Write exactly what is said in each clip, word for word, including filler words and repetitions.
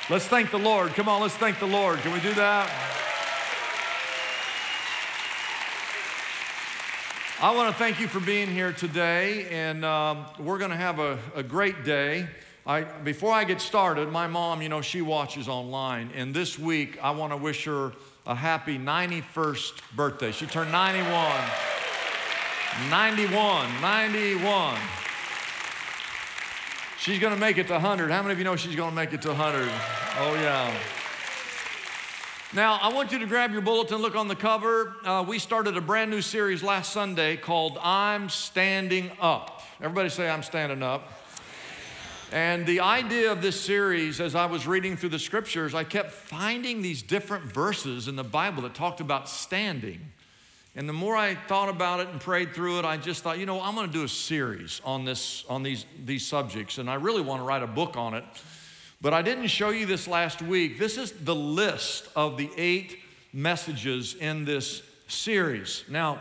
Let's thank the Lord. Come on, let's thank the Lord. Can we do that? I want to thank you for being here today, and um, we're going to have a, a great day. I, before I get started, my mom, you know, she watches online, and this week I want to wish her a happy ninety-first birthday. She turned ninety-one. ninety-one, ninety-one. She's going to make it to one hundred. How many of you know she's going to make it to one hundred? Oh, yeah. Now, I want you to grab your bulletin, look on the cover. Uh, we started a brand new series last Sunday called I'm Standing Up. Everybody say, I'm standing up. And the idea of this series, as I was reading through the scriptures, I kept finding these different verses in the Bible that talked about standing. And the more I thought about it and prayed through it, I just thought, you know, I'm going to do a series on this, on these, these subjects, and I really want to write a book on it. But I didn't show you this last week. This is the list of the eight messages in this series. Now,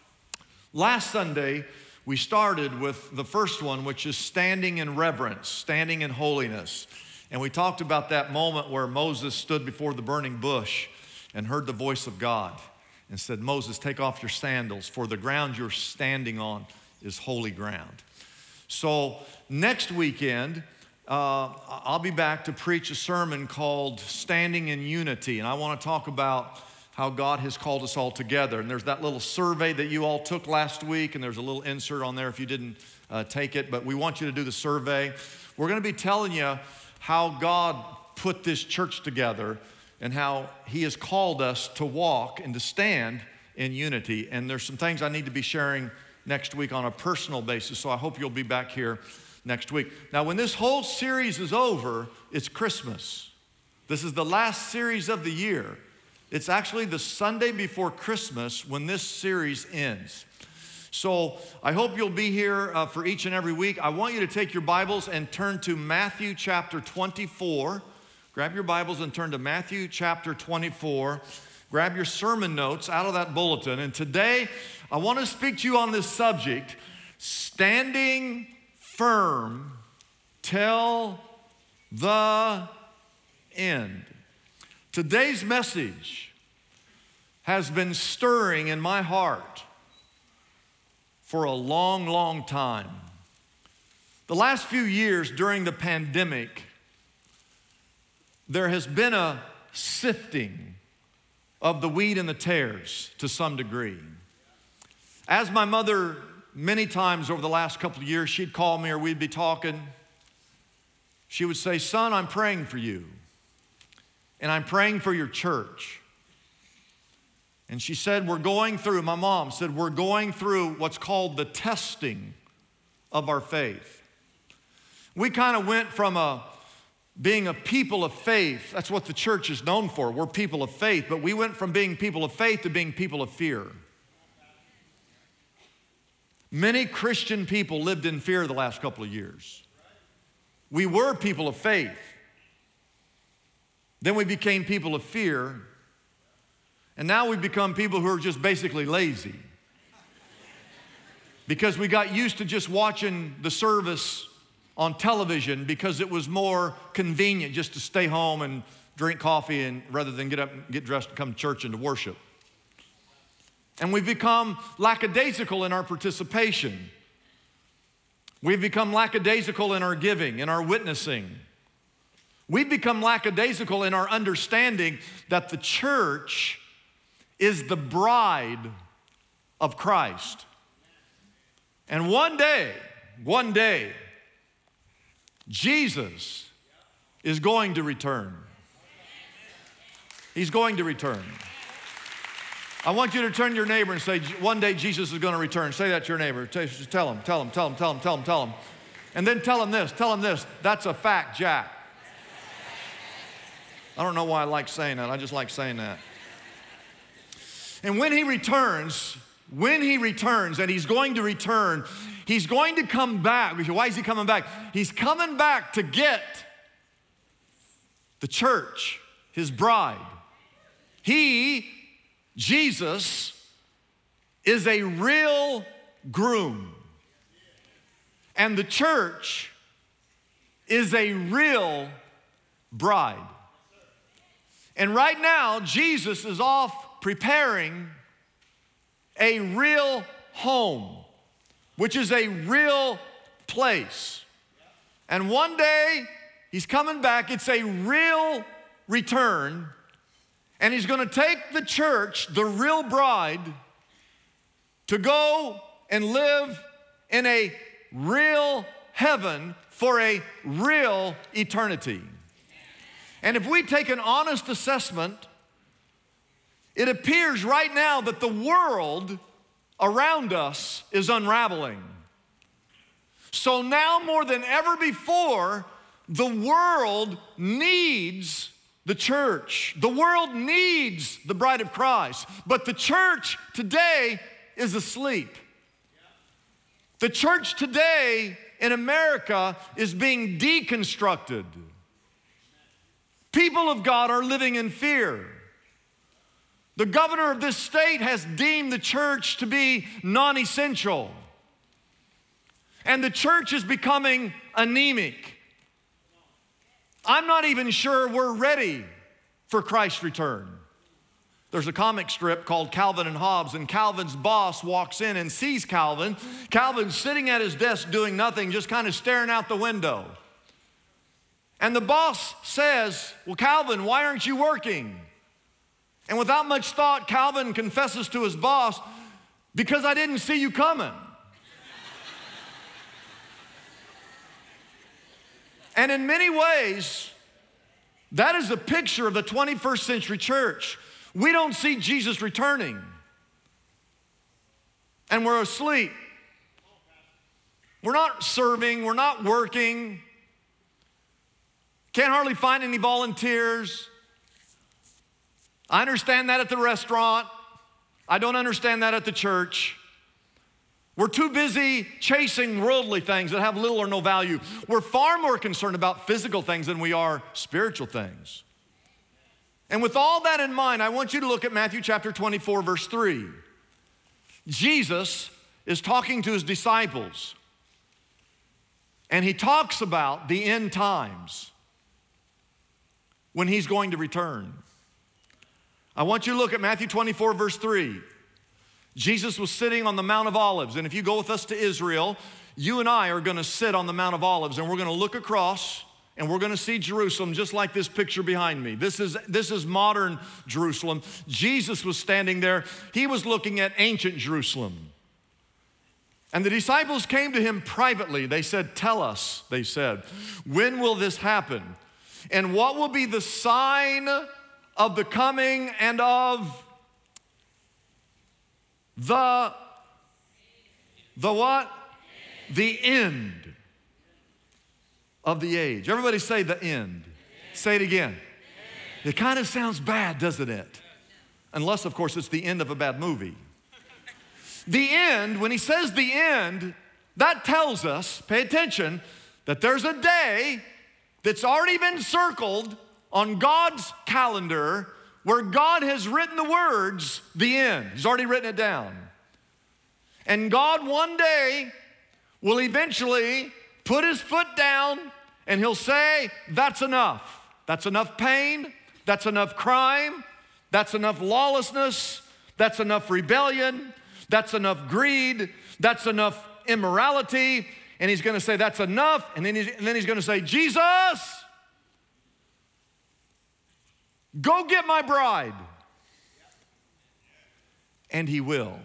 last Sunday, we started with the first one, which is standing in reverence, standing in holiness. And we talked about that moment where Moses stood before the burning bush and heard the voice of God and said, Moses, take off your sandals, for the ground you're standing on is holy ground. So next weekend, uh, I'll be back to preach a sermon called Standing in Unity. And I want to talk about how God has called us all together. And there's that little survey that you all took last week, and there's a little insert on there if you didn't uh, take it. But we want you to do the survey. We're going to be telling you how God put this church together and how He has called us to walk and to stand in unity. And there's some things I need to be sharing next week on a personal basis, so I hope you'll be back here next week. Now, when this whole series is over, it's Christmas. This is the last series of the year. It's actually the Sunday before Christmas when this series ends. So I hope you'll be here uh, for each and every week. I want you to take your Bibles and turn to Matthew chapter twenty-four. Grab your Bibles and turn to Matthew chapter twenty-four. Grab your sermon notes out of that bulletin. And today, I want to speak to you on this subject, standing firm till the end. Today's message has been stirring in my heart for a long, long time. The last few years during the pandemic, there has been a sifting of the wheat and the tares to some degree. As my mother, many times over the last couple of years, she'd call me or we'd be talking. She would say, son, I'm praying for you. And I'm praying for your church. And she said, we're going through, my mom said, we're going through what's called the testing of our faith. We kind of went from a being a people of faith. That's what the church is known for. We're people of faith. But we went from being people of faith to being people of fear. Many Christian people lived in fear the last couple of years. We were people of faith. Then we became people of fear. And now we've become people who are just basically lazy. Because we got used to just watching the service on television because it was more convenient just to stay home and drink coffee and rather than get up and get dressed and come to church and to worship. And we've become lackadaisical in our participation. We've become lackadaisical in our giving, in our witnessing. We've become lackadaisical in our understanding that the church is the bride of Christ. And one day, one day, Jesus is going to return. He's going to return. I want you to turn to your neighbor and say, one day Jesus is going to return. Say that to your neighbor. Tell him, tell him, tell him, tell him, tell him, tell him. And then tell him this, tell him this. That's a fact, Jack. I don't know why I like saying that. I just like saying that. And when he returns, when he returns, and he's going to return, he's going to come back. Why is he coming back? He's coming back to get the church, his bride. He, Jesus, is a real groom. And the church is a real bride. And right now, Jesus is off preparing a real home, which is a real place. And one day, he's coming back. It's a real return. And he's going to take the church, the real bride, to go and live in a real heaven for a real eternity. And if we take an honest assessment, it appears right now that the world around us is unraveling. So now more than ever before, the world needs the church. The world needs the bride of Christ. But the church today is asleep. The church today in America is being deconstructed. People of God are living in fear. The governor of this state has deemed the church to be non-essential. And the church is becoming anemic. I'm not even sure we're ready for Christ's return. There's a comic strip called Calvin and Hobbes, and Calvin's boss walks in and sees Calvin. Calvin's sitting at his desk doing nothing, just kind of staring out the window. And the boss says, "Well, Calvin, why aren't you working?" And without much thought, Calvin confesses to his boss, "Because I didn't see you coming." And in many ways, that is a picture of the twenty-first century church. We don't see Jesus returning. And we're asleep. We're not serving, we're not working. Can't hardly find any volunteers. I understand that at the restaurant. I don't understand that at the church. We're too busy chasing worldly things that have little or no value. We're far more concerned about physical things than we are spiritual things. And with all that in mind, I want you to look at Matthew chapter twenty-four, verse three. Jesus is talking to his disciples, and he talks about the end times when he's going to return. I want you to look at Matthew twenty-four, verse three. Jesus was sitting on the Mount of Olives, and if you go with us to Israel, you and I are going to sit on the Mount of Olives, and we're going to look across, and we're going to see Jerusalem just like this picture behind me. This is, this is modern Jerusalem. Jesus was standing there. He was looking at ancient Jerusalem. And the disciples came to him privately. They said, "Tell us," they said, "when will this happen? And what will be the sign of the coming and of the, the what? The end of the age." Everybody say the end. Say it again. It kind of sounds bad, doesn't it? Unless, of course, it's the end of a bad movie. The end, when he says the end, that tells us, pay attention, that there's a day that's already been circled on God's calendar where God has written the words, the end. He's already written it down. And God one day will eventually put his foot down and he'll say, "That's enough. That's enough pain. That's enough crime. That's enough lawlessness. That's enough rebellion. That's enough greed. That's enough immorality." And he's going to say, "That's enough." And then he's, and then he's going to say, "Jesus, go get my bride." And he will.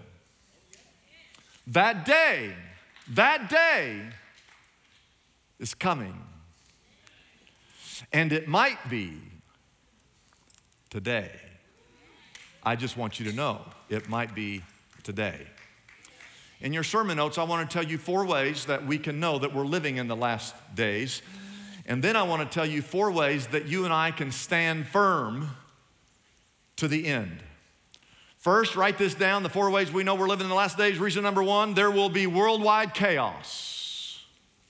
That day, that day is coming. And it might be today. I just want you to know, it might be today. In your sermon notes, I want to tell you four ways that we can know that we're living in the last days. And then I want to tell you four ways that you and I can stand firm to the end. First, write this down, the four ways we know we're living in the last days. Reason number one, there will be worldwide chaos.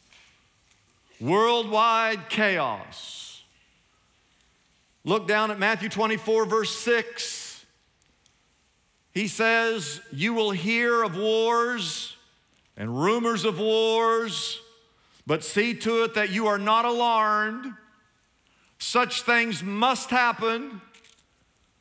Worldwide chaos. Look down at Matthew twenty-four, verse six. He says, "You will hear of wars and rumors of wars, but see to it that you are not alarmed. Such things must happen,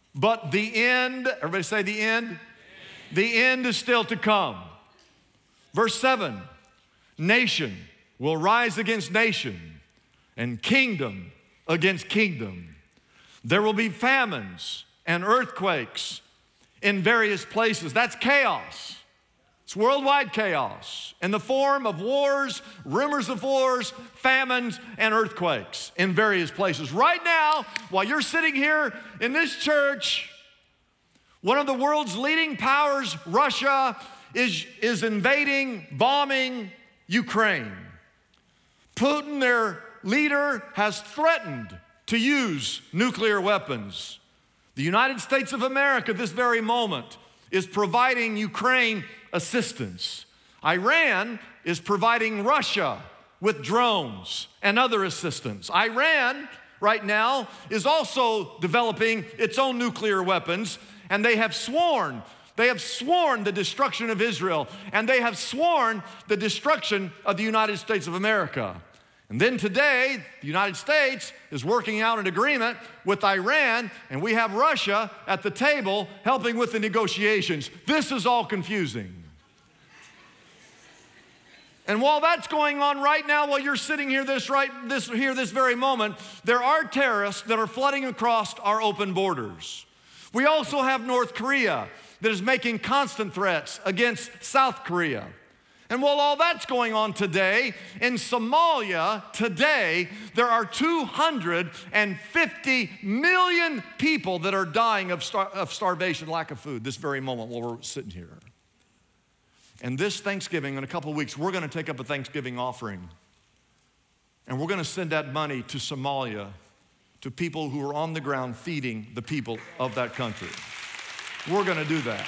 but the end, everybody say the end? The end is still to come. Verse seven, nation will rise against nation and kingdom against kingdom. There will be famines and earthquakes in various places. That's chaos. It's worldwide chaos in the form of wars, rumors of wars, famines, and earthquakes in various places. Right now, while you're sitting here in this church, one of the world's leading powers, Russia, is, is invading, bombing Ukraine. Putin, their leader, has threatened to use nuclear weapons. The United States of America, this very moment, is providing Ukraine assistance. Iran is providing Russia with drones and other assistance. Iran, right now, is also developing its own nuclear weapons, and they have sworn, they have sworn the destruction of Israel, and they have sworn the destruction of the United States of America. And then today, the United States is working out an agreement with Iran, and we have Russia at the table helping with the negotiations. This is all confusing. And while that's going on right now, while you're sitting here this right this here this very moment, there are terrorists that are flooding across our open borders. We also have North Korea that is making constant threats against South Korea. And while all that's going on today, in Somalia today, there are two hundred fifty million people that are dying of, star of starvation, lack of food, this very moment while we're sitting here. And this Thanksgiving, in a couple of weeks, we're going to take up a Thanksgiving offering. And we're going to send that money to Somalia, to people who are on the ground feeding the people of that country. We're going to do that.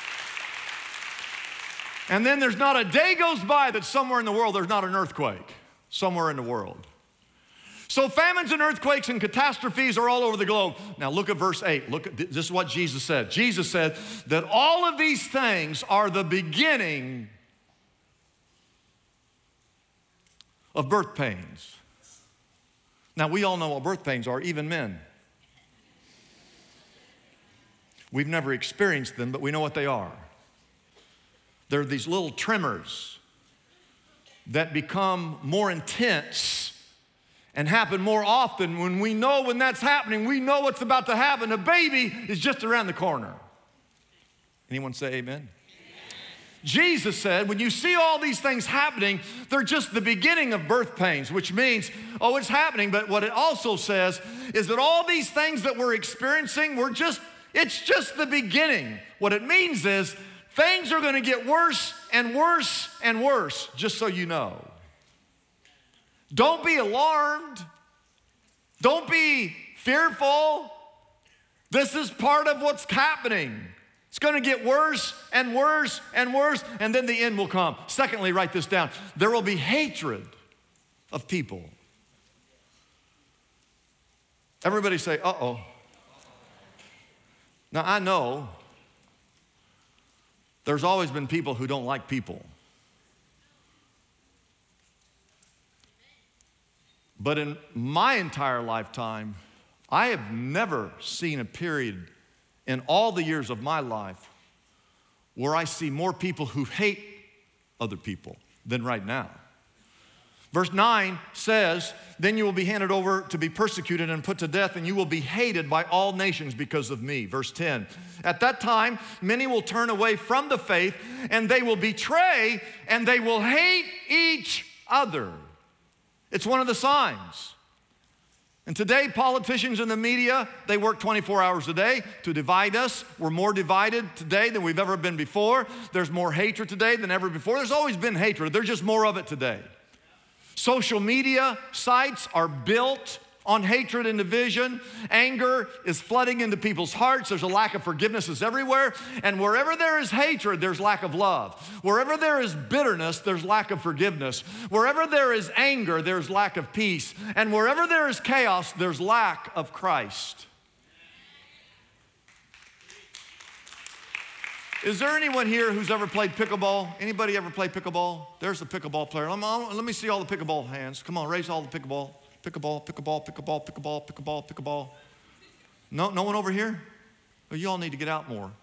And then there's not a day goes by that somewhere in the world there's not an earthquake, somewhere in the world. So famines and earthquakes and catastrophes are all over the globe. Now look at verse eight. Look at, this is what Jesus said. Jesus said that all of these things are the beginning of birth pains. Now we all know what birth pains are, even men. We've never experienced them, but we know what they are. They're these little tremors that become more intense and happen more often. When we know when that's happening, we know what's about to happen. A baby is just around the corner. Anyone say amen? Amen? Jesus said, when you see all these things happening, they're just the beginning of birth pains, which means, oh, it's happening. But what it also says is that all these things that we're experiencing, we're just, it's just the beginning. What it means is things are going to get worse and worse and worse, just so you know. Don't be alarmed. Don't be fearful. This is part of what's happening. It's going to get worse and worse and worse, and then the end will come. Secondly, write this down. There will be hatred of people. Everybody say, uh-oh. Now, I know there's always been people who don't like people. But in my entire lifetime, I have never seen a period in all the years of my life where I see more people who hate other people than right now. Verse nine says, then you will be handed over to be persecuted and put to death, and you will be hated by all nations because of me. Verse ten, at that time, many will turn away from the faith, and they will betray, and they will hate each other. It's one of the signs. And today, politicians and the media, they work twenty-four hours a day to divide us. We're more divided today than we've ever been before. There's more hatred today than ever before. There's always been hatred. There's just more of it today. Social media sites are built on hatred and division. Anger is flooding into people's hearts. There's a lack of forgiveness is everywhere. And wherever there is hatred, there's lack of love. Wherever there is bitterness, there's lack of forgiveness. Wherever there is anger, there's lack of peace. And wherever there is chaos, there's lack of Christ. Is there anyone here who's ever played pickleball? Anybody ever play pickleball? There's the pickleball player. Let me see all the pickleball hands. Come on, raise all the pickleball. Pickleball, pickleball, pickleball, pickleball, pickleball, pickleball. No, no one over here? Well, you all need to get out more.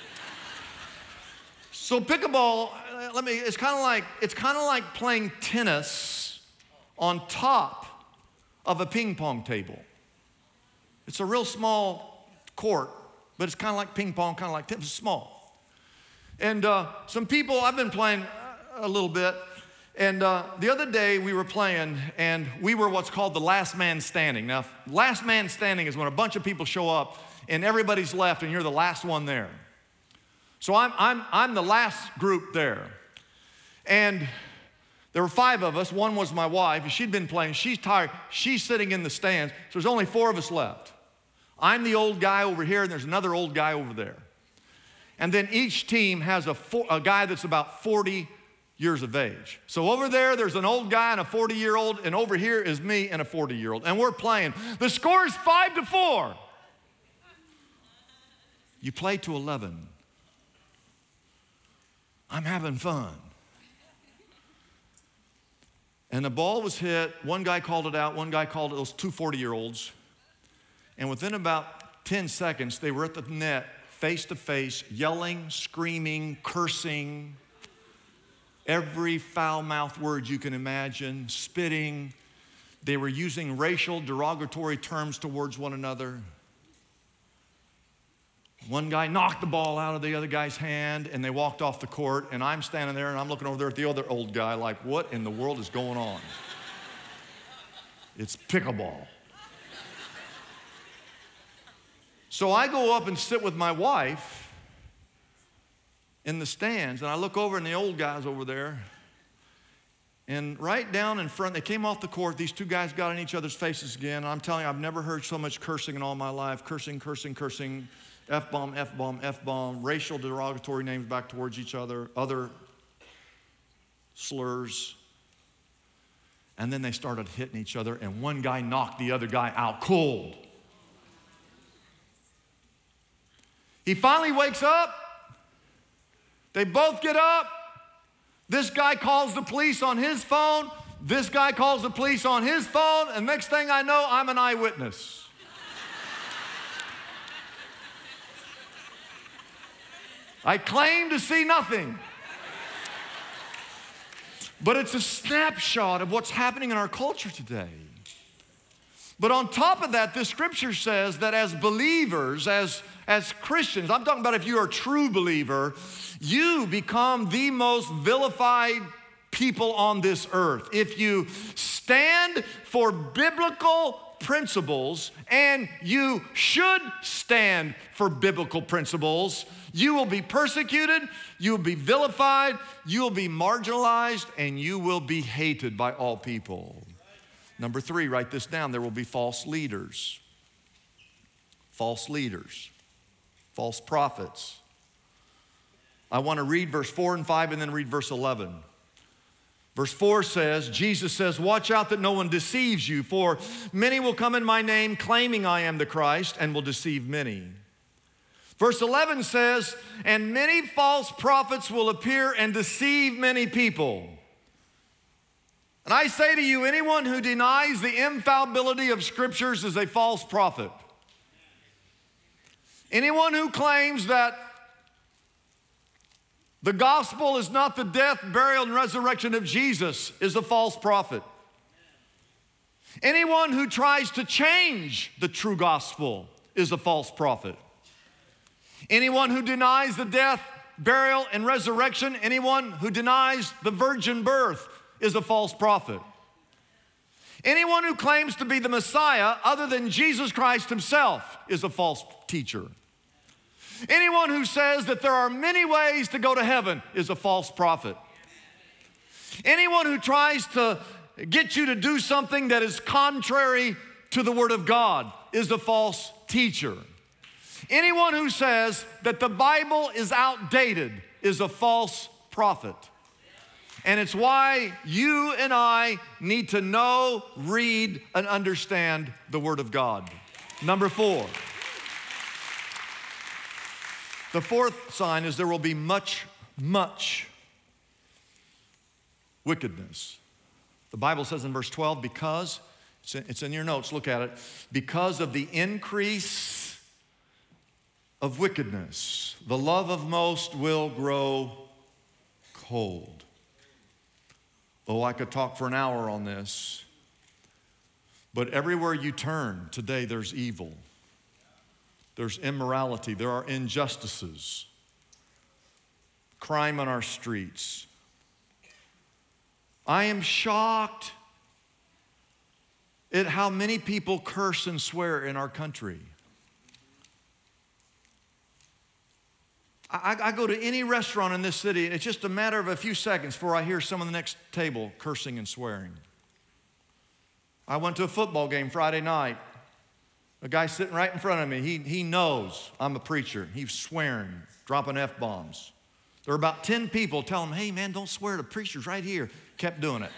So pickleball, uh, let me, it's kind of like, it's kind of like playing tennis on top of a ping pong table. It's a real small court, but it's kind of like ping pong, kind of like tennis, it's small. And uh, some people, I've been playing a little bit, and uh, the other day we were playing, and we were what's called the last man standing. Now, last man standing is when a bunch of people show up, and everybody's left, and you're the last one there. So I'm, I'm, I'm the last group there. And there were five of us. One was my wife. She'd been playing. She's tired. She's sitting in the stands. So there's only four of us left. I'm the old guy over here, and there's another old guy over there. And then each team has a, four, a guy that's about forty years of age. So over there, there's an old guy and a forty-year-old, and over here is me and a forty-year-old. And we're playing. The score is five to four. You play to eleven. I'm having fun. And the ball was hit. One guy called it out. One guy called it. Those two forty-year-olds. And within about ten seconds, they were at the net, face to face, yelling, screaming, cursing, every foul-mouthed word you can imagine, spitting. They were using racial, derogatory terms towards one another. One guy knocked the ball out of the other guy's hand, and they walked off the court, and I'm standing there, and I'm looking over there at the other old guy like, what in the world is going on? It's pickleball. So I go up and sit with my wife in the stands, and I look over, and the old guy's over there, and right down in front, they came off the court, these two guys got in each other's faces again, and I'm telling you, I've never heard so much cursing in all my life, cursing, cursing, cursing, F-bomb, F-bomb, F-bomb, racial derogatory names back towards each other, other slurs. And then they started hitting each other, and one guy knocked the other guy out cold. He finally wakes up. They both get up. This guy calls the police on his phone. This guy calls the police on his phone, and next thing I know, I'm an eyewitness. I claim to see nothing. But it's a snapshot of what's happening in our culture today. But on top of that, this scripture says that as believers, as, as Christians, I'm talking about if you're a true believer, you become the most vilified people on this earth. If you stand for biblical principles, and you should stand for biblical principles, you will be persecuted, you will be vilified, you will be marginalized, and you will be hated by all people. Number three, write this down. There will be false leaders. False leaders. False prophets. I want to read verse four and five and then read verse eleven. Verse four says, Jesus says, watch out that no one deceives you, for many will come in my name claiming I am the Christ and will deceive many. Verse eleven says, and many false prophets will appear and deceive many people. And I say to you, anyone who denies the infallibility of scriptures is a false prophet. Anyone who claims that the gospel is not the death, burial, and resurrection of Jesus is a false prophet. Anyone who tries to change the true gospel is a false prophet. Anyone who denies the death, burial, and resurrection, anyone who denies the virgin birth is a false prophet. Anyone who claims to be the Messiah other than Jesus Christ himself is a false teacher. Anyone who says that there are many ways to go to heaven is a false prophet. Anyone who tries to get you to do something that is contrary to the Word of God is a false teacher. Anyone who says that the Bible is outdated is a false prophet. And it's why you and I need to know, read, and understand the Word of God. Number four. The fourth sign is there will be much, much wickedness. The Bible says in verse twelve, because, it's in, it's in your notes, look at it, because of the increase of wickedness. The love of most will grow cold. Oh, I could talk for an hour on this. But everywhere you turn today, there's evil. There's immorality. There are injustices. Crime on our streets. I am shocked at how many people curse and swear in our country. I, I go to any restaurant in this city, and it's just a matter of a few seconds before I hear someone on the next table cursing and swearing. I went to a football game Friday night. A guy sitting right in front of me, he, he knows I'm a preacher. He's swearing, dropping F-bombs. There were about ten people telling him, hey man, don't swear, the preacher's right here. Kept doing it.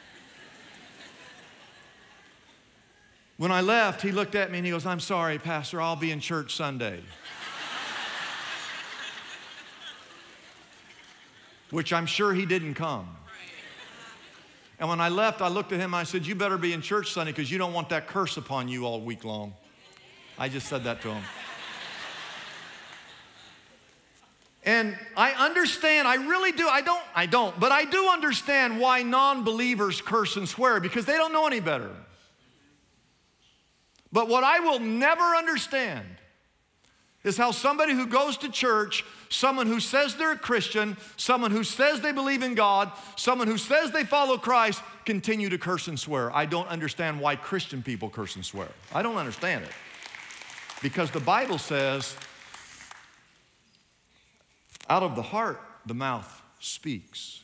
When I left, he looked at me and he goes, I'm sorry, Pastor, I'll be in church Sunday. Which I'm sure he didn't come. And when I left, I looked at him and I said, you better be in church Sunday because you don't want that curse upon you all week long. I just said that to him. And I understand, I really do, I don't, I don't, but I do understand why non-believers curse and swear because they don't know any better. But what I will never understand is how somebody who goes to church, someone who says they're a Christian, someone who says they believe in God, someone who says they follow Christ, continue to curse and swear. I don't understand why Christian people curse and swear. I don't understand it. Because the Bible says, out of the heart, the mouth speaks.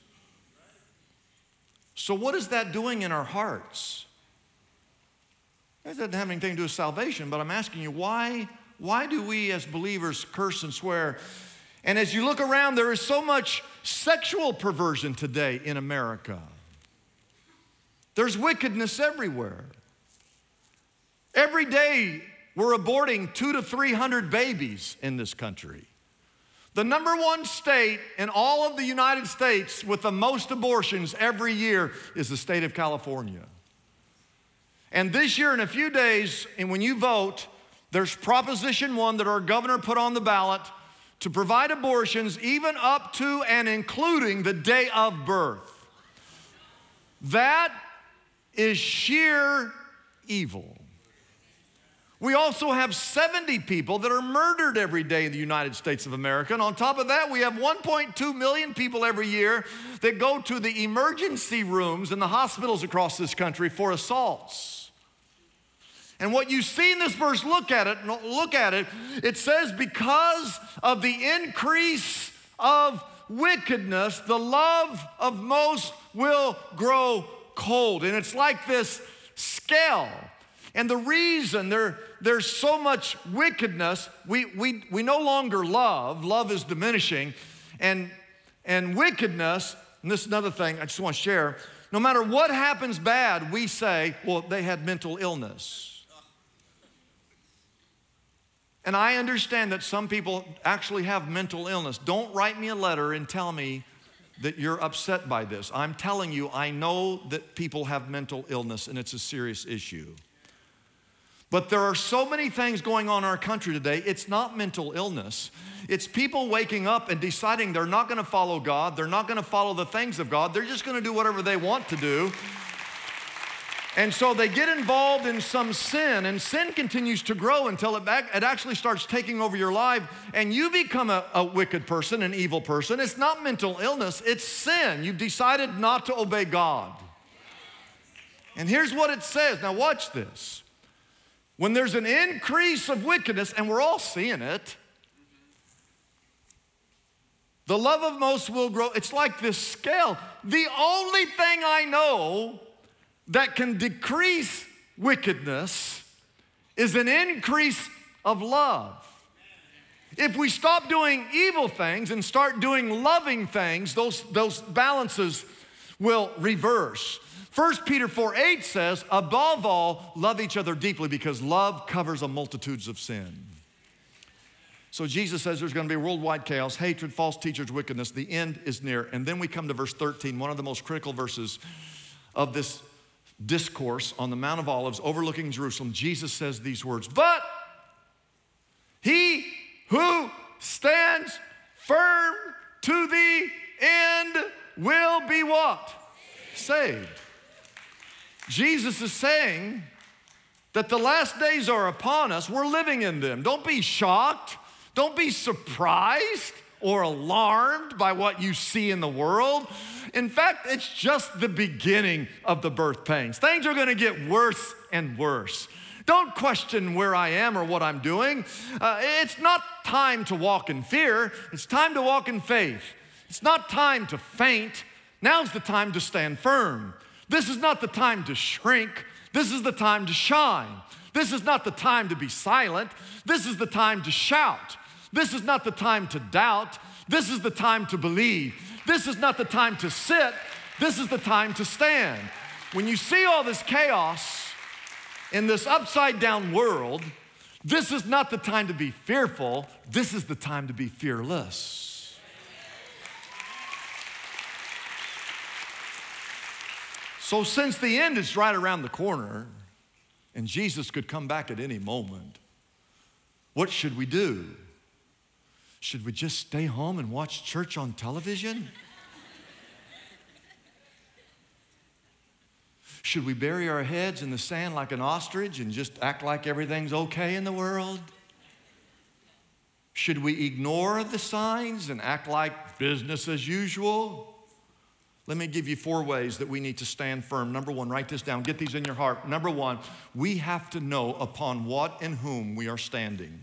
So what is that doing in our hearts? That doesn't have anything to do with salvation, but I'm asking you, why, why do we as believers curse and swear? And as you look around, there is so much sexual perversion today in America. There's wickedness everywhere. Every day, we're aborting two to three hundred babies in this country. The number one state in all of the United States with the most abortions every year is the state of California. And this year, in a few days, and when you vote, there's Proposition one that our governor put on the ballot to provide abortions even up to and including the day of birth. That is sheer evil. We also have seventy people that are murdered every day in the United States of America. And on top of that, we have one point two million people every year that go to the emergency rooms in the hospitals across this country for assaults. And what you see in this verse, look at it, look at it, it says, because of the increase of wickedness, the love of most will grow cold. And it's like this scale. And the reason there, there's so much wickedness, we, we, we no longer love. Love is diminishing. And, and wickedness, and this is another thing I just want to share, no matter what happens bad, we say, well, they had mental illness. And I understand that some people actually have mental illness. Don't write me a letter and tell me that you're upset by this. I'm telling you, I know that people have mental illness and it's a serious issue. But there are so many things going on in our country today. It's not mental illness. It's people waking up and deciding they're not going to follow God. They're not going to follow the things of God. They're just going to do whatever they want to do. And so they get involved in some sin, and sin continues to grow until it, back, it actually starts taking over your life, and you become a, a wicked person, an evil person. It's not mental illness, it's sin. You've decided not to obey God. And here's what it says. Now watch this. When there's an increase of wickedness, and we're all seeing it, the love of most will grow. It's like this scale. The only thing I know that can decrease wickedness is an increase of love. If we stop doing evil things and start doing loving things, those, those balances will reverse. First Peter four eight says, above all, love each other deeply because love covers a multitudes of sin. So Jesus says there's going to be worldwide chaos, hatred, false teachers, wickedness. The end is near. And then we come to verse thirteen, one of the most critical verses of this discourse on the Mount of Olives overlooking Jerusalem. Jesus says these words, but he Who stands firm to the end will be what? Saved. Jesus is saying that the last days are upon us. We're living in them. Don't be shocked. Don't be surprised or alarmed by what you see in the world. In fact, it's just the beginning of the birth pains. Things are gonna get worse and worse. Don't question where I am or what I'm doing. Uh, it's not time to walk in fear. It's time to walk in faith. It's not time to faint. Now's the time to stand firm. This is not the time to shrink. This is the time to shine. This is not the time to be silent. This is the time to shout. This is not the time to doubt. This is the time to believe. This is not the time to sit. This is the time to stand. When you see all this chaos in this upside down world, this is not the time to be fearful. This is the time to be fearless. So since the end is right around the corner and Jesus could come back at any moment, what should we do? Should we just stay home and watch church on television? Should we bury our heads in the sand like an ostrich and just act like everything's okay in the world? Should we ignore the signs and act like business as usual? Let me give you four ways that we need to stand firm. Number one, write this down. Get these in your heart. Number one, we have to know upon what and whom we are standing.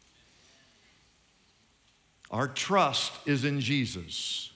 Our trust is in Jesus.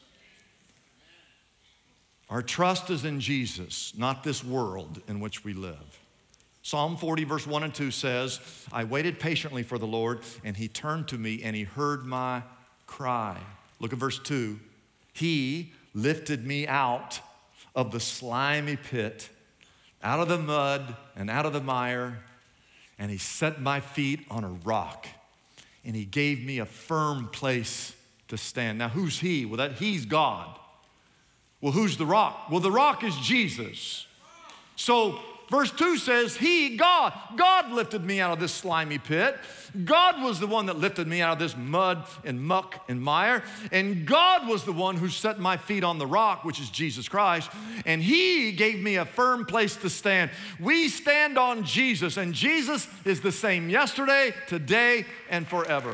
Our trust is in Jesus, not this world in which we live. Psalm forty, verse one and two says, I waited patiently for the Lord, and he turned to me, and he heard my cry. Look at verse two. He lifted me out of the slimy pit, out of the mud and out of the mire, and he set my feet on a rock, and he gave me a firm place to stand. Now, who's he? Well, that he's God. Well, who's the rock? Well, the rock is Jesus. So verse two says, he, God, God lifted me out of this slimy pit. God was the one that lifted me out of this mud and muck and mire. And God was the one who set my feet on the rock, which is Jesus Christ. And he gave me a firm place to stand. We stand on Jesus, and Jesus is the same yesterday, today, and forever.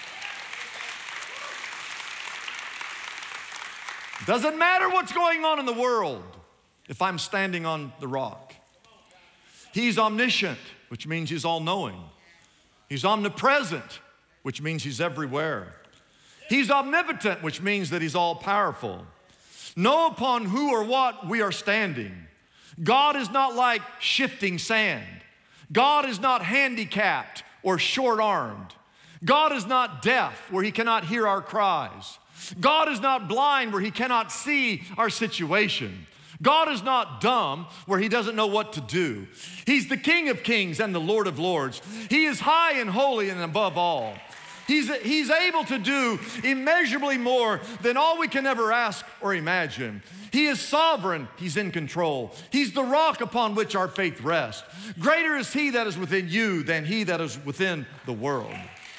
Doesn't matter what's going on in the world if I'm standing on the rock. He's omniscient, which means he's all-knowing. He's omnipresent, which means he's everywhere. He's omnipotent, which means that he's all-powerful. Know upon who or what we are standing. God is not like shifting sand. God is not handicapped or short-armed. God is not deaf where he cannot hear our cries. God is not blind where he cannot see our situation. God is not dumb where he doesn't know what to do. He's the King of kings and the Lord of lords. He is high and holy and above all. He's, he's able to do immeasurably more than all we can ever ask or imagine. He is sovereign. He's in control. He's the rock upon which our faith rests. Greater is he that is within you than he that is within the world.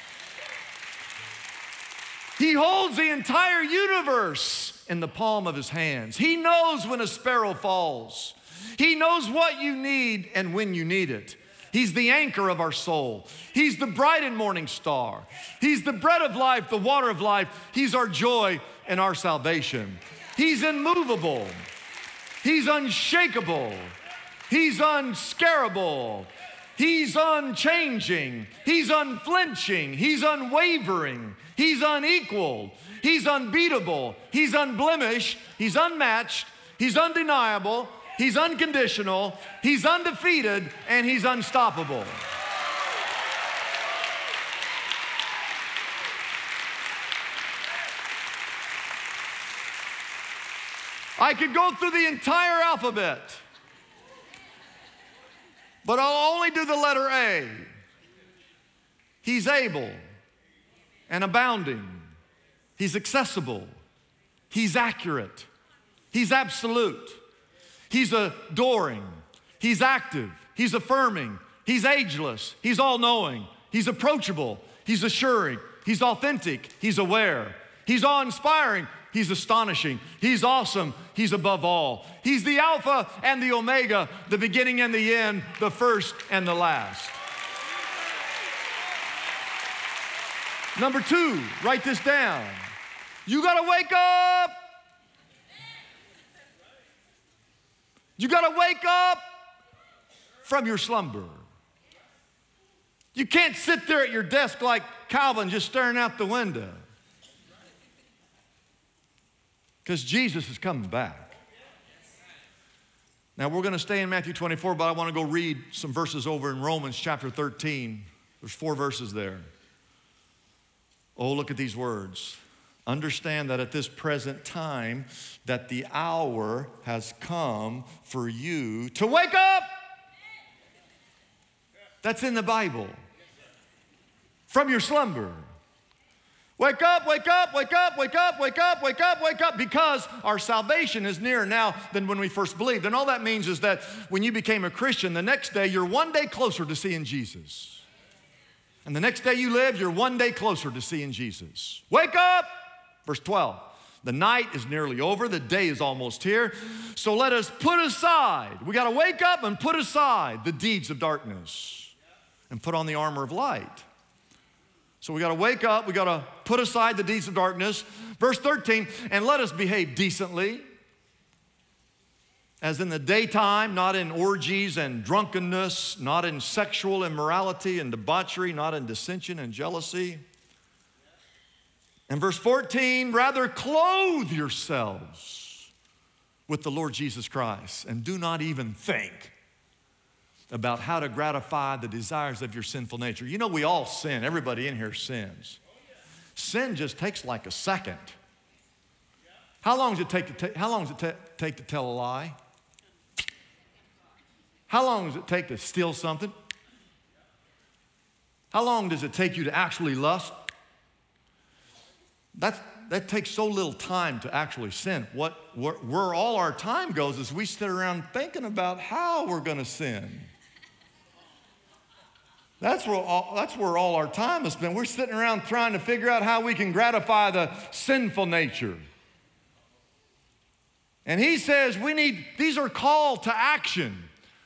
He holds the entire universe in the palm of his hands. He knows when a sparrow falls. He knows what you need and when you need it. He's the anchor of our soul. He's the bright and morning star. He's the bread of life, the water of life. He's our joy and our salvation. He's immovable. He's unshakable. He's unscarable. He's unchanging. He's unflinching. He's unwavering. He's unequaled. He's unbeatable. He's unblemished. He's unmatched. He's undeniable. He's unconditional. He's undefeated. And he's unstoppable. I could go through the entire alphabet, but I'll only do the letter A. He's able and abounding. He's accessible. He's accurate. He's absolute. He's adoring. He's active. He's affirming. He's ageless. He's all-knowing. He's approachable. He's assuring. He's authentic. He's aware. He's awe-inspiring. He's astonishing. He's awesome. He's above all. He's the Alpha and the Omega, the beginning and the end, the first and the last. Number two, write this down. You gotta wake up. You gotta wake up from your slumber. You can't sit there at your desk like Calvin just staring out the window. Because Jesus is coming back. Now we're gonna stay in Matthew twenty-four, but I wanna go read some verses over in Romans chapter thirteen. There's four verses there. Oh, look at these words. Understand that at this present time, that the hour has come for you to wake up. That's in the Bible. From your slumber. Wake up, wake up, wake up, wake up, wake up, wake up, wake up, because our salvation is nearer now than when we first believed. And all that means is that when you became a Christian, the next day you're one day closer to seeing Jesus. And the next day you live, you're one day closer to seeing Jesus. Wake up! Verse twelve, the night is nearly over, the day is almost here, so let us put aside, we gotta wake up and put aside the deeds of darkness and put on the armor of light. So we gotta wake up, we gotta put aside the deeds of darkness. Verse thirteen, and let us behave decently, as in the daytime, not in orgies and drunkenness, not in sexual immorality and debauchery, not in dissension and jealousy. And verse fourteen, rather clothe yourselves with the Lord Jesus Christ and do not even think about how to gratify the desires of your sinful nature. You know, we all sin. Everybody in here sins. Sin just takes like a second. How long does it take to, ta- how long does it ta- take to tell a lie? How long does it take to steal something? How long does it take you to actually lust? That's, that takes so little time to actually sin. What, where, where all our time goes is we sit around thinking about how we're going to sin. That's where, all, that's where all our time has been. We're sitting around trying to figure out how we can gratify the sinful nature. And he says we need, these are call to action.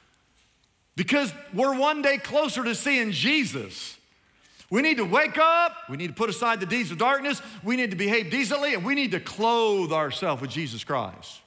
Because we're one day closer to seeing Jesus. We need to wake up. We need to put aside the deeds of darkness. We need to behave decently, and we need to clothe ourselves with Jesus Christ.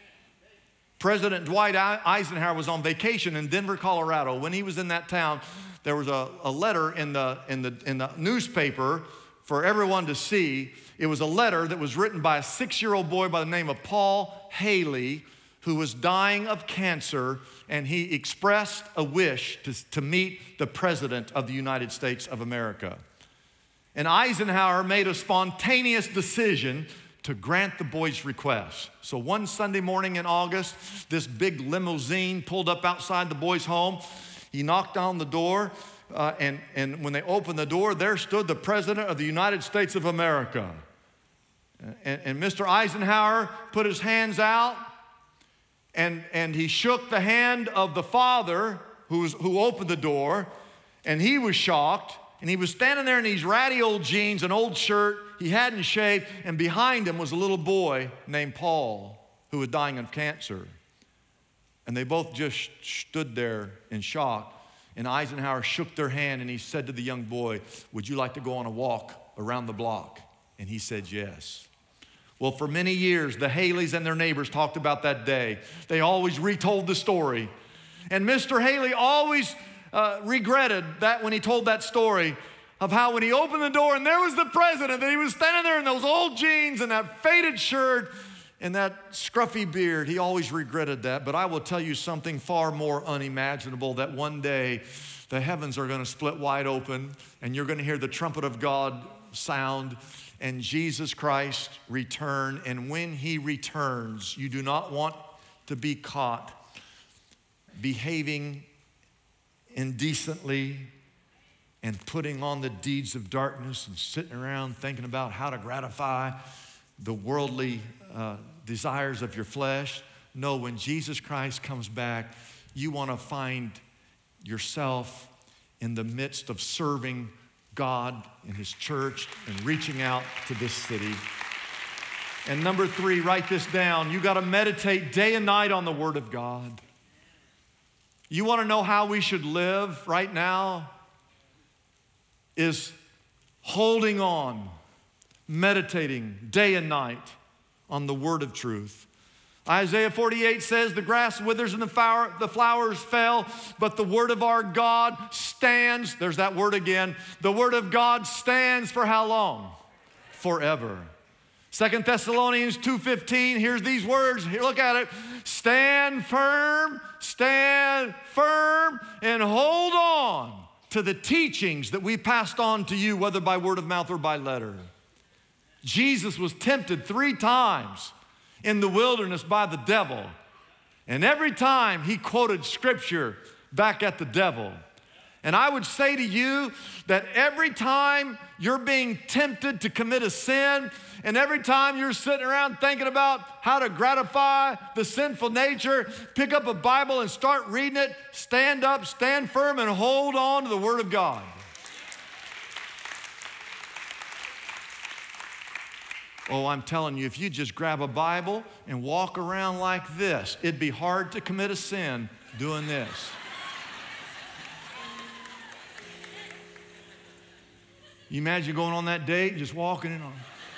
President Dwight Eisenhower was on vacation in Denver, Colorado. When he was in that town, there was a, a letter in the, in, the, in the newspaper for everyone to see. It was a letter that was written by a six-year-old boy by the name of Paul Haley, who was dying of cancer, and he expressed a wish to, to meet the President of the United States of America. And Eisenhower made a spontaneous decision to grant the boy's request. So one Sunday morning in August, this big limousine pulled up outside the boy's home. He knocked on the door, uh, and, and when they opened the door, there stood the President of the United States of America. And, and Mister Eisenhower put his hands out, And, and he shook the hand of the father who, was, who opened the door, and he was shocked. And he was standing there in these ratty old jeans, an old shirt. He hadn't shaved, and behind him was a little boy named Paul who was dying of cancer. And they both just stood there in shock. And Eisenhower shook their hand, and he said to the young boy, "Would you like to go on a walk around the block?" And he said yes. Well, for many years, the Haleys and their neighbors talked about that day. They always retold the story. And Mister Haley always uh, regretted that when he told that story of how when he opened the door and there was the president, that he was standing there in those old jeans and that faded shirt and that scruffy beard. He always regretted that. But I will tell you something far more unimaginable, that one day the heavens are going to split wide open and you're going to hear the trumpet of God sound, and Jesus Christ return. And when he returns, you do not want to be caught behaving indecently and putting on the deeds of darkness and sitting around thinking about how to gratify the worldly uh, desires of your flesh. No, when Jesus Christ comes back, you want to find yourself in the midst of serving God and His church and reaching out to this city. And number three, write this down. You got to meditate day and night on the Word of God. You want to know how we should live right now? Is holding on, meditating day and night on the word of truth. Isaiah forty-eight says, the grass withers and the, flower, the flowers fell, but the word of our God stands. There's that word again. The word of God stands for how long? Forever. Second Thessalonians two fifteen, here's these words. Here, look at it. Stand firm, stand firm, and hold on to the teachings that we passed on to you, whether by word of mouth or by letter. Jesus was tempted three times in the wilderness by the devil. And every time he quoted scripture back at the devil. And I would say to you that every time you're being tempted to commit a sin, and every time you're sitting around thinking about how to gratify the sinful nature, pick up a Bible and start reading it, stand up, stand firm, and hold on to the Word of God. Oh, I'm telling you, if you just grab a Bible and walk around like this, it'd be hard to commit a sin doing this. You imagine going on that date and just walking in on.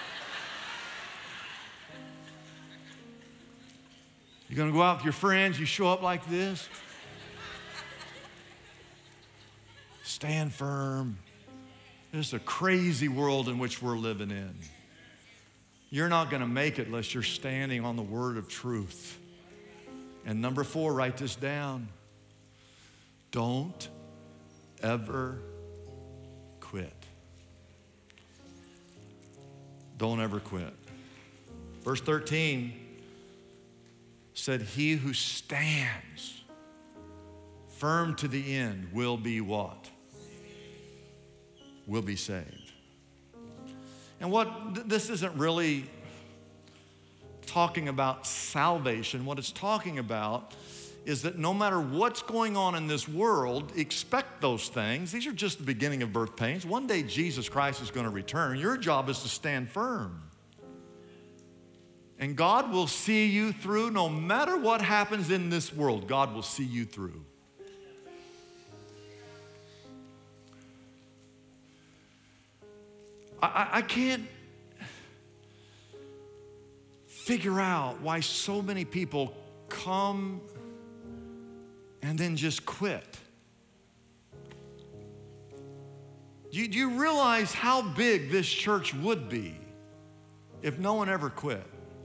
You're going to go out with your friends, you show up like this. Stand firm. This is a crazy world in which we're living in. You're not going to make it unless you're standing on the word of truth. And number four, write this down. Don't ever quit. Don't ever quit. Verse thirteen said, he who stands firm to the end will be what? Will be saved. And what, th- this isn't really talking about salvation. What it's talking about is that no matter what's going on in this world, expect those things. These are just the beginning of birth pains. One day Jesus Christ is going to return. Your job is to stand firm. And God will see you through no matter what happens in this world. God will see you through. I, I can't figure out why so many people come and then just quit. Do you, do you realize how big this church would be if no one ever quit?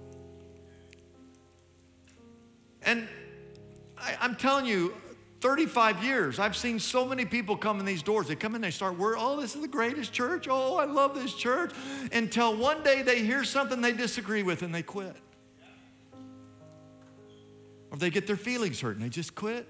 And I, I'm telling you, thirty-five years, I've seen so many people come in these doors. They come in, they start, we're, oh, this is the greatest church. Oh, I love this church. Until one day they hear something they disagree with and they quit. Or they get their feelings hurt and they just quit.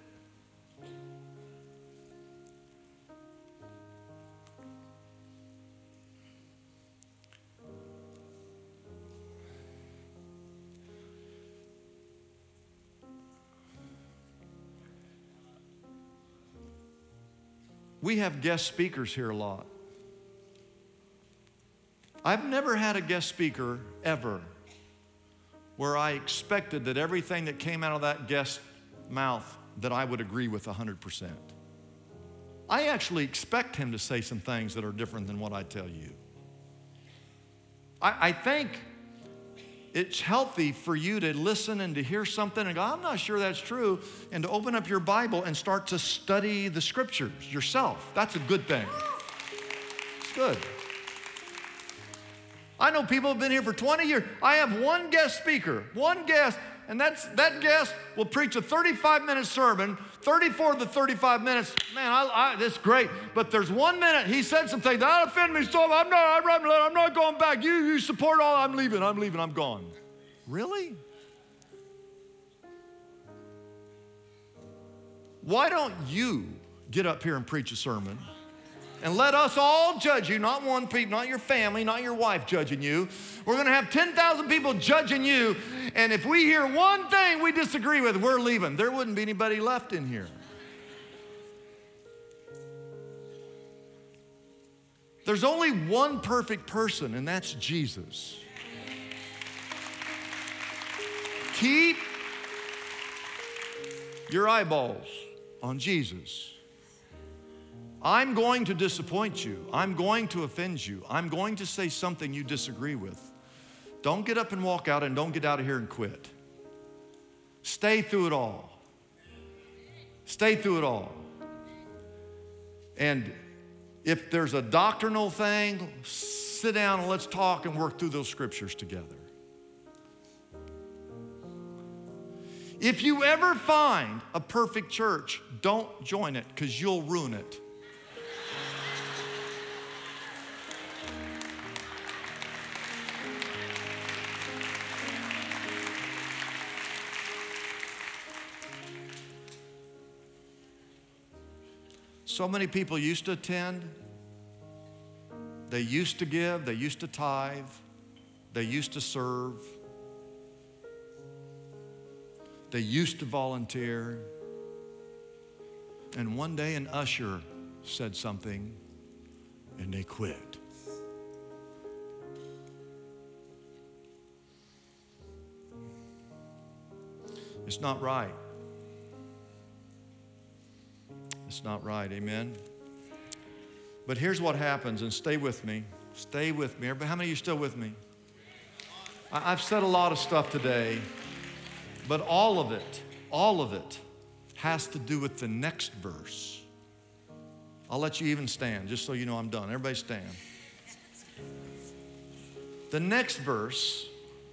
We have guest speakers here a lot. I've never had a guest speaker ever where I expected that everything that came out of that guest's mouth that I would agree with one hundred percent. I actually expect him to say some things that are different than what I tell you. I, I think it's healthy for you to listen and to hear something and go, I'm not sure that's true, and to open up your Bible and start to study the scriptures yourself. That's a good thing. It's good. I know people have been here for twenty years. I have one guest speaker, one guest, and that's that guest will preach a thirty-five minute sermon. thirty-four of the thirty-five minutes, man, I, I, that's great. But there's one minute he said something that offended me so I'm not, I'm, I'm not going back. You, you support all. I'm leaving. I'm leaving. I'm gone. Really? Why don't you get up here and preach a sermon? And let us all judge you, not one people, not your family, not your wife judging you. We're going to have ten thousand people judging you, and if we hear one thing we disagree with, we're leaving. There wouldn't be anybody left in here. there's only one perfect person, and that's Jesus. Keep your eyeballs on Jesus. I'm going to disappoint you. I'm going to offend you. I'm going to say something you disagree with. Don't get up and walk out, and don't get out of here and quit. Stay through it all. Stay through it all. And if there's a doctrinal thing, sit down and let's talk and work through those scriptures together. If you ever find a perfect church, don't join it, because you'll ruin it. So many people used to attend, they used to give, they used to tithe, they used to serve, they used to volunteer, and one day an usher said something and they quit. It's not right. It's not right, amen? But here's what happens, and stay with me. Stay with me. Everybody, how many of you still with me? I've said a lot of stuff today, but all of it, all of it has to do with the next verse. I'll let you even stand, just so you know I'm done. Everybody stand. The next verse,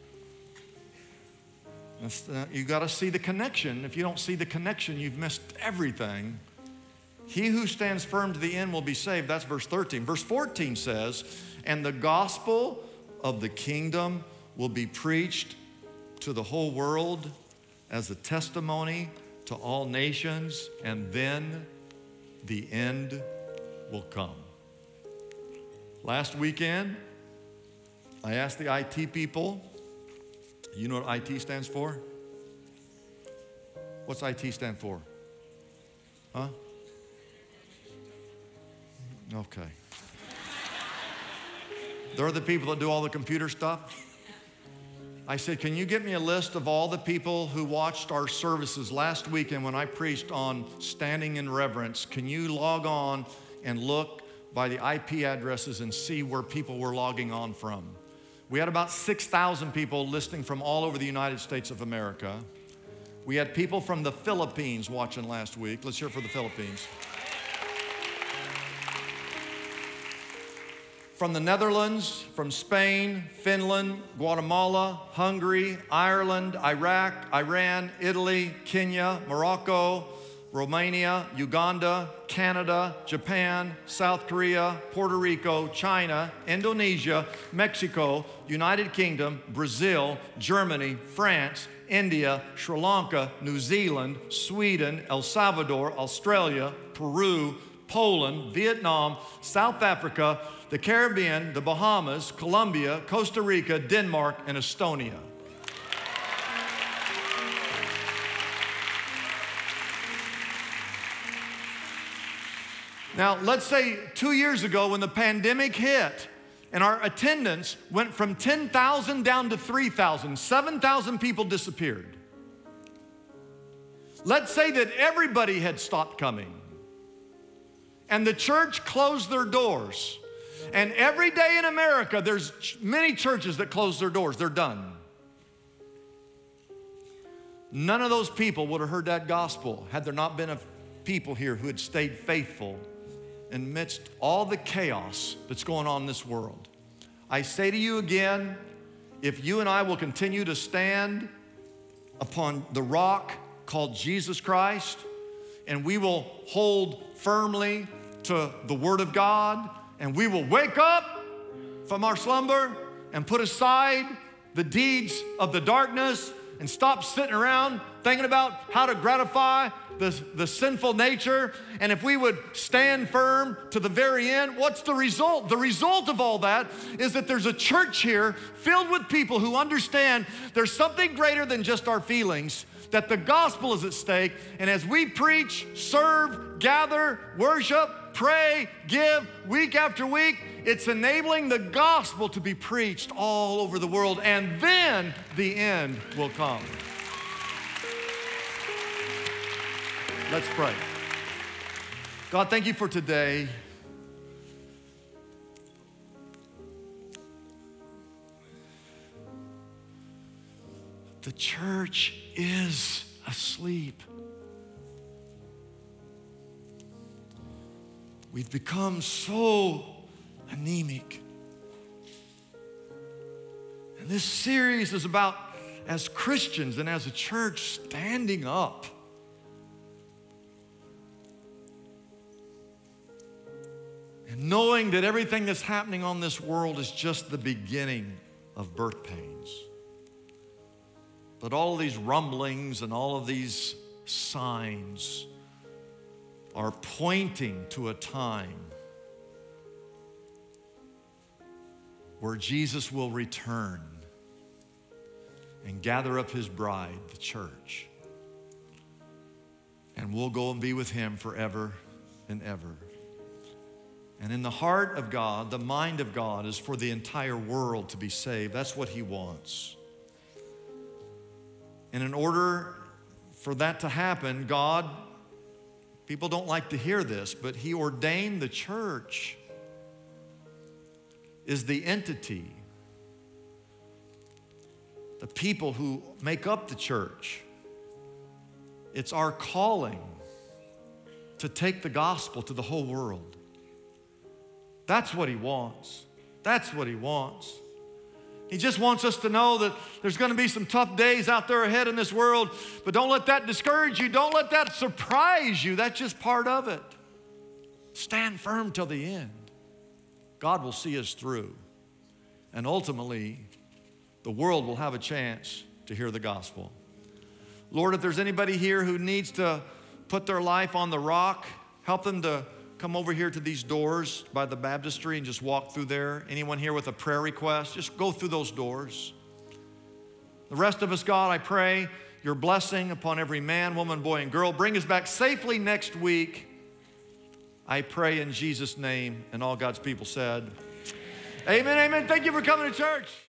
you got to see the connection. If you don't see the connection, you've missed everything. He who stands firm to the end will be saved. That's verse thirteen. Verse fourteen says, and the gospel of the kingdom will be preached to the whole world as a testimony to all nations, and then the end will come. Last weekend, I asked the I T people, you know what I T stands for? What's I T stand for? Huh? Okay. They're the people that do all the computer stuff. I said, can you get me a list of all the people who watched our services last weekend when I preached on standing in reverence? Can you log on and look by the I P addresses and see where people were logging on from? We had about six thousand people listening from all over the United States of America. We had people from the Philippines watching last week. Let's hear it for the Philippines. From the Netherlands, from Spain, Finland, Guatemala, Hungary, Ireland, Iraq, Iran, Italy, Kenya, Morocco, Romania, Uganda, Canada, Japan, South Korea, Puerto Rico, China, Indonesia, Mexico, United Kingdom, Brazil, Germany, France, India, Sri Lanka, New Zealand, Sweden, El Salvador, Australia, Peru, Poland, Vietnam, South Africa, the Caribbean, the Bahamas, Colombia, Costa Rica, Denmark, and Estonia. Now, let's say two years ago when the pandemic hit and our attendance went from ten thousand down to three thousand, seven thousand people disappeared. Let's say that everybody had stopped coming and the church closed their doors. And every day in America, there's many churches that close their doors. They're done. None of those people would have heard that gospel had there not been a people here who had stayed faithful amidst all the chaos that's going on in this world. I say to you again, if you and I will continue to stand upon the rock called Jesus Christ, and we will hold firmly to the Word of God, and we will wake up from our slumber and put aside the deeds of the darkness and stop sitting around thinking about how to gratify the, the sinful nature. And if we would stand firm to the very end, what's the result? The result of all that is that there's a church here filled with people who understand there's something greater than just our feelings, that the gospel is at stake. And as we preach, serve, gather, worship, pray, give week after week, it's enabling the gospel to be preached all over the world, and then the end will come. Let's pray. God, thank you for today. The church is asleep. We've become so anemic. And this series is about, as Christians and as a church, standing up. And knowing that everything that's happening on this world is just the beginning of birth pains. But all of these rumblings and all of these signs are pointing to a time where Jesus will return and gather up his bride, the church. And we'll go and be with him forever and ever. And in the heart of God, the mind of God is for the entire world to be saved. That's what he wants. And in order for that to happen, God, people don't like to hear this, but he ordained the church is the entity, the people who make up the church. It's our calling to take the gospel to the whole world. That's what he wants. That's what he wants. He just wants us to know that there's going to be some tough days out there ahead in this world, but don't let that discourage you. Don't let that surprise you. That's just part of it. Stand firm till the end. God will see us through. And ultimately, the world will have a chance to hear the gospel. Lord, if there's anybody here who needs to put their life on the rock, help them to come over here to these doors by the baptistry and just walk through there. Anyone here with a prayer request, just go through those doors. The rest of us, God, I pray your blessing upon every man, woman, boy, and girl. Bring us back safely next week. I pray in Jesus' name, and all God's people said, amen, amen. Thank you for coming to church.